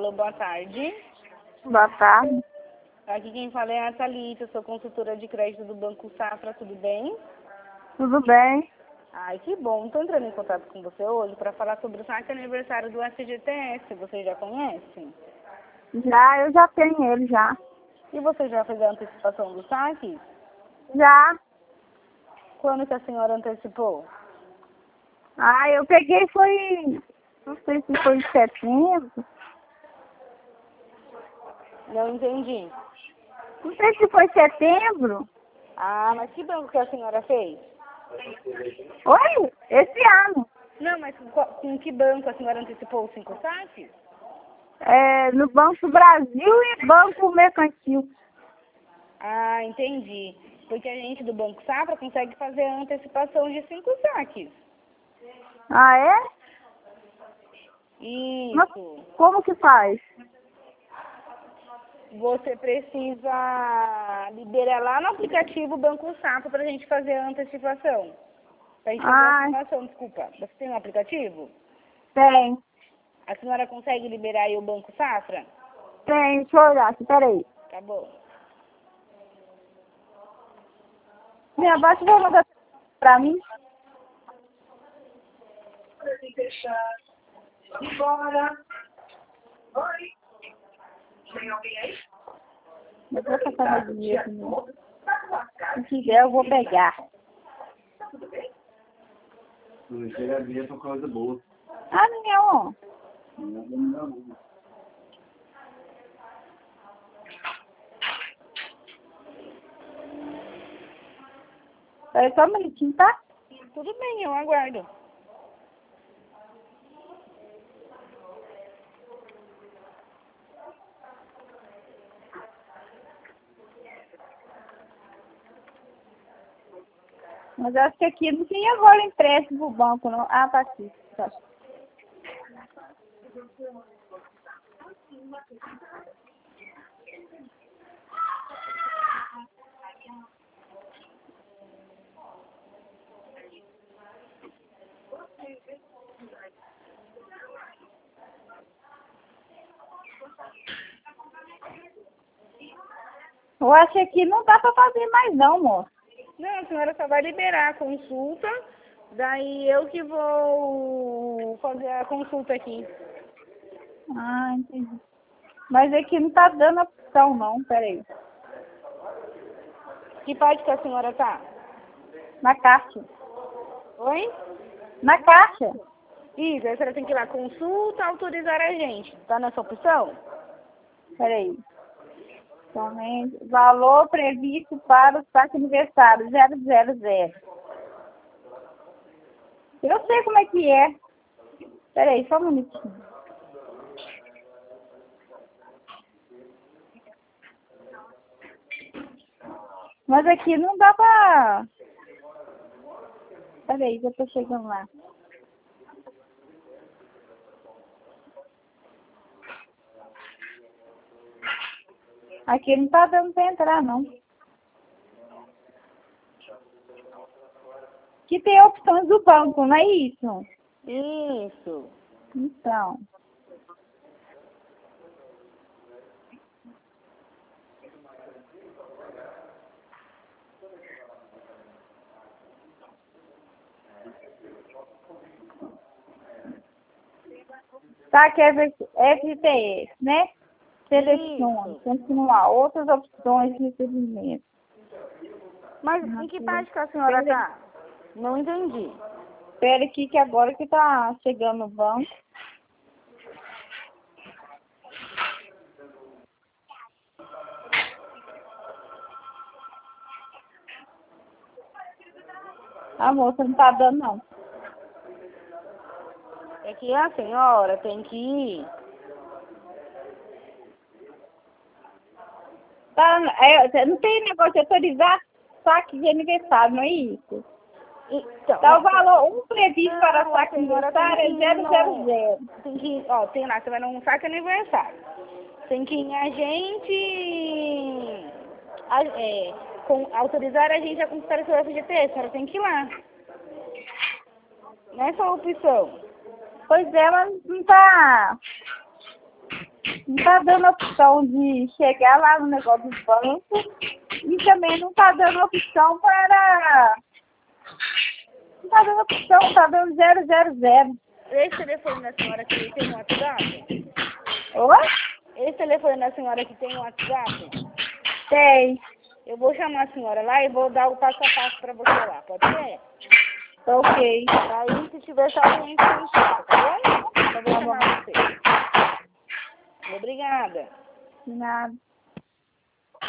Alô, boa tarde. Boa tarde. Aqui quem fala é a Thalita, sou consultora de crédito do Banco Safra, tudo bem? Tudo bem? Ai, que bom. Estou entrando em contato com você hoje para falar sobre o saque aniversário do FGTS. Você já conhece? Eu já tenho ele já. E você já fez a antecipação do saque? Já. Quando que a senhora antecipou? Eu peguei não sei se foi em setembro. Não entendi. Não sei se foi setembro. Ah, mas que banco que a senhora fez? Oi? Esse ano. Não, mas com que banco a senhora antecipou os 5 saques? No Banco do Brasil e Banco Mercantil. Ah, entendi. Porque a gente do Banco Safra consegue fazer a antecipação de 5 saques. Ah, é? Mas Isso. como que faz? Você precisa liberar lá no aplicativo Banco Safra para a gente fazer a antecipação. Para a gente fazer a antecipação, desculpa. Você tem um aplicativo? Tem. A senhora consegue liberar aí o Banco Safra? Tem. Deixa eu olhar aqui, peraí. Tá bom. Minha baixa vai mandar pra mim. Bora. Oi. Tem alguém aí? Eu vou passar mais dinheiro comigo. Se quiser, eu vou pegar. Não chega a vir por causa boa. Não. Peraí só um minutinho, tá? Tudo bem, eu aguardo. Mas eu acho que aqui não tem agora empréstimo pro banco, não. Ah, tá aqui. Tá. Eu acho que aqui não dá pra fazer mais não, moço. Não, a senhora só vai liberar a consulta, daí eu que vou fazer a consulta aqui. Ah, entendi. Mas aqui não tá dando opção não, peraí. Que parte que a senhora tá? Na caixa. Oi? Na caixa. Isso, aí a senhora tem que ir lá, consulta, autorizar a gente. Tá nessa opção? Peraí. Somente valor previsto para o saque aniversário 000. Eu sei como é que é. Peraí, só um minutinho. Mas aqui não dá pra... Peraí, já tô chegando lá. Aqui não tá dando pra entrar, não. Aqui tem opções do banco, não é isso? Isso. Então. Tá, que é FTS, né? Selecione, continuar outras opções de recebimento. Mas em que parte que a senhora tá? Não entendi. Espera aqui que agora que tá chegando no banco. A moça não tá dando, não. É que a senhora tem que ir. Não tem negócio de autorizar saque de aniversário, não é isso? Então, Tá o valor, previsto para saque de aniversário é 000. Tem que ir, ó, tem lá, você vai num saque aniversário. Tem que ir em autorizar a gente a consultar o seu FGTS, a senhora tem que ir lá. Nessa opção. Pois é, mas não tá... Não tá dando opção de chegar lá no negócio do banco e também não tá dando opção para... Não tá dando opção, tá dando 000. Esse telefone da senhora aqui tem um WhatsApp? Oi? Esse telefone da senhora aqui tem um WhatsApp? Tem. Eu vou chamar a senhora lá e vou dar o passo a passo pra você lá, pode ser? Ok. Aí, se tiver salvo, a gente tá bom? Eu vou chamar você. Obrigada. De nada.